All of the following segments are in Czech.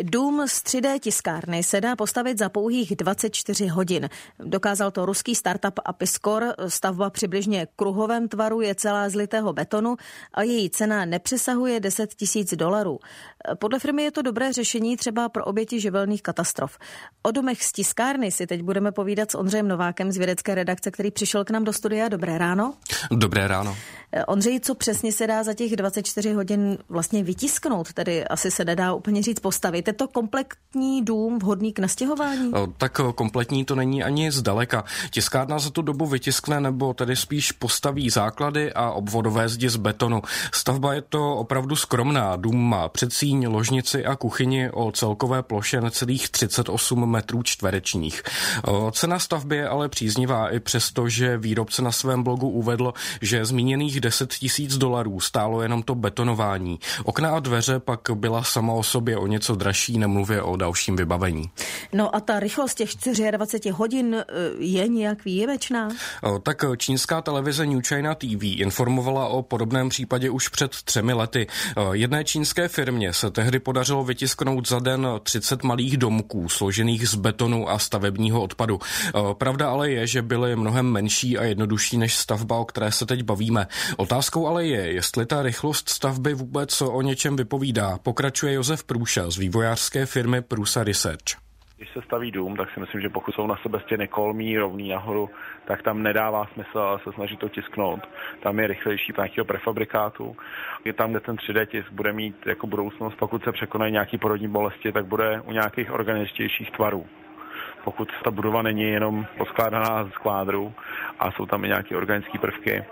Dům z 3D tiskárny se dá postavit za pouhých 24 hodin. Dokázal to ruský startup Apiskor. Stavba přibližně kruhovém tvaru je celá z litého betonu a její cena nepřesahuje $10,000. Podle firmy je to dobré řešení třeba pro oběti živelných katastrof. O domech z tiskárny si teď budeme povídat s Ondřejem Novákem z vědecké redakce, který přišel k nám do studia. Dobré ráno. Dobré ráno. Ondřej, co přesně se dá za těch 24 hodin vlastně vytisknout, tedy asi se nedá úplně říct postavit. Je to kompletní dům vhodný k nastěhování? Tak kompletní to není ani zdaleka. Tiskárna za tu dobu vytiskne nebo tedy spíš postaví základy a obvodové zdi z betonu. Stavba je to opravdu skromná. Dům má předsíň, ložnici a kuchyni o celkové ploše necelých 38 metrů čtverečních. Cena stavby je ale příznivá i přesto, že výrobce na svém blogu uvedl, že zmíněných $10,000 stálo jenom to betonování. Okna a dveře pak byla sama o sobě o něco dražší, nemluvě o dalším vybavení. No a ta rychlost těch 24 hodin je nějak výjimečná? Tak čínská televize New China TV informovala o podobném případě už před 3 lety. Jedné čínské firmě se tehdy podařilo vytisknout za den 30 malých domků složených z betonu a stavebního odpadu. Pravda ale je, že byly mnohem menší a jednodušší než stavba, o které se teď bavíme. Otázkou ale je, jestli ta rychlost stavby vůbec o něčem vypovídá. Pokračuje Josef Průša z vývojářské firmy Prusa Research. Když se staví dům, tak si myslím, že pokud jsou na sebe stěny kolmý, rovný nahoru, tak tam nedává smysl se snažit to tisknout. Tam je rychlejší nějakého prefabrikátu. Je tam, kde ten 3D tisk bude mít jako budoucnost, pokud se překonají nějaký porodní bolesti, tak bude u nějakých organičtějších tvarů. Pokud ta budova není jenom poskládaná z kvádrů a jsou tam i nějaké organické prvky,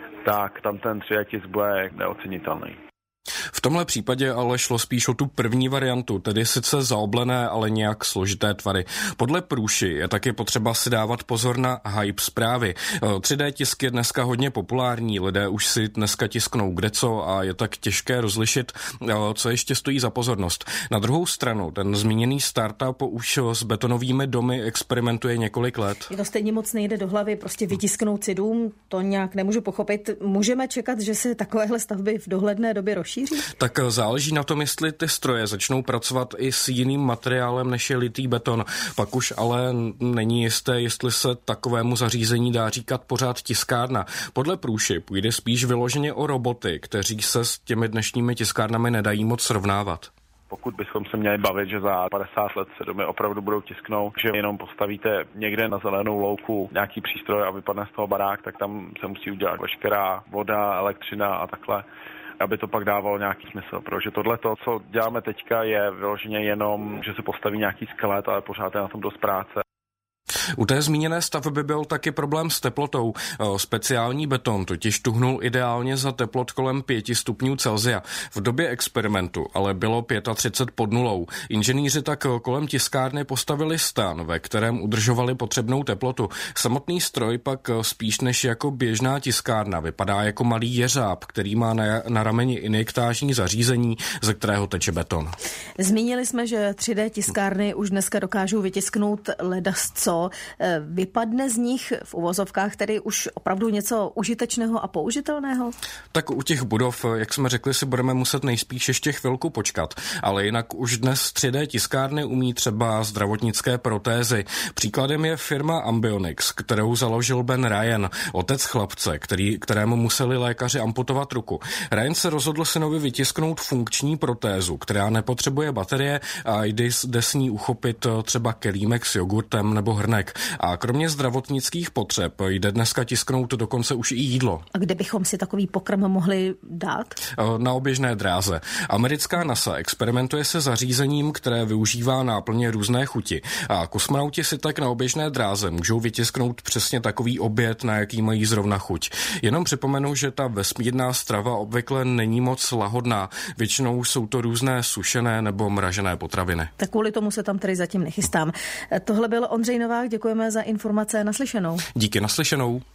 tak tam ten 3D tisk bude neocenitelný. V tomhle případě ale šlo spíš o tu první variantu, tedy sice zaoblené, ale nějak složité tvary. Podle Průši je taky potřeba si dávat pozor na hype zprávy. 3D tisk je dneska hodně populární, lidé už si dneska tisknou kdeco a je tak těžké rozlišit, co ještě stojí za pozornost. Na druhou stranu, ten zmíněný startup už s betonovými domy experimentuje několik let. Je to stejně moc nejde do hlavy, prostě vytisknout si dům, to nějak nemůžu pochopit. Můžeme čekat, že se takovéhle stavby v dohledné době rozšíří? Tak záleží na tom, jestli ty stroje začnou pracovat i s jiným materiálem, než je litý beton. Pak už ale není jisté, jestli se takovému zařízení dá říkat pořád tiskárna. Podle Průši půjde spíš vyloženě o roboty, kteří se s těmi dnešními tiskárnami nedají moc srovnávat. Pokud bychom se měli bavit, že za 50 let se domy opravdu budou tisknout, že jenom postavíte někde na zelenou louku nějaký přístroj a vypadne z toho barák, tak tam se musí udělat veškerá voda, elektřina a takhle, aby to pak dávalo nějaký smysl, protože tohle, co děláme teďka, je vyloženě jenom, že se postaví nějaký skelet, ale pořád je na tom dost práce. U té zmíněné stavby byl taky problém s teplotou. Speciální beton totiž tuhnul ideálně za teplot kolem 5 stupňů Celsia. V době experimentu ale bylo 35 pod nulou. Inženýři tak kolem tiskárny postavili stan, ve kterém udržovali potřebnou teplotu. Samotný stroj pak spíš než jako běžná tiskárna vypadá jako malý jeřáb, který má na rameni injektážní zařízení, ze kterého teče beton. Zmínili jsme, že 3D tiskárny už dneska dokážou vytisknout ledasco. Vypadne z nich v uvozovkách tedy už opravdu něco užitečného a použitelného? Tak u těch budov, jak jsme řekli, si budeme muset nejspíš ještě chvilku počkat, ale jinak už dnes 3D tiskárny umí třeba zdravotnické protézy. Příkladem je firma Ambionics, kterou založil Ben Ryan, otec chlapce, kterému museli lékaři amputovat ruku. Ryan se rozhodl synovi vytisknout funkční protézu, která nepotřebuje baterie a jde s ní uchopit třeba kelímek s jogurtem nebo hrnek. A kromě zdravotnických potřeb jde dneska tisknout dokonce už i jídlo. A kde bychom si takový pokrm mohli dát? Na oběžné dráze. Americká NASA experimentuje se zařízením, které využívá náplně různé chuti. A kosmonauti si tak na oběžné dráze můžou vytisknout přesně takový oběd, na jaký mají zrovna chuť. Jenom připomenu, že ta vesmírná strava obvykle není moc lahodná. Většinou jsou to různé sušené nebo mražené potraviny. Tak kvůli tomu se tam tedy zatím nechystám. Tohle byl Ondřej Novák, děkujeme za informace, naslyšenou. Díky, naslyšenou.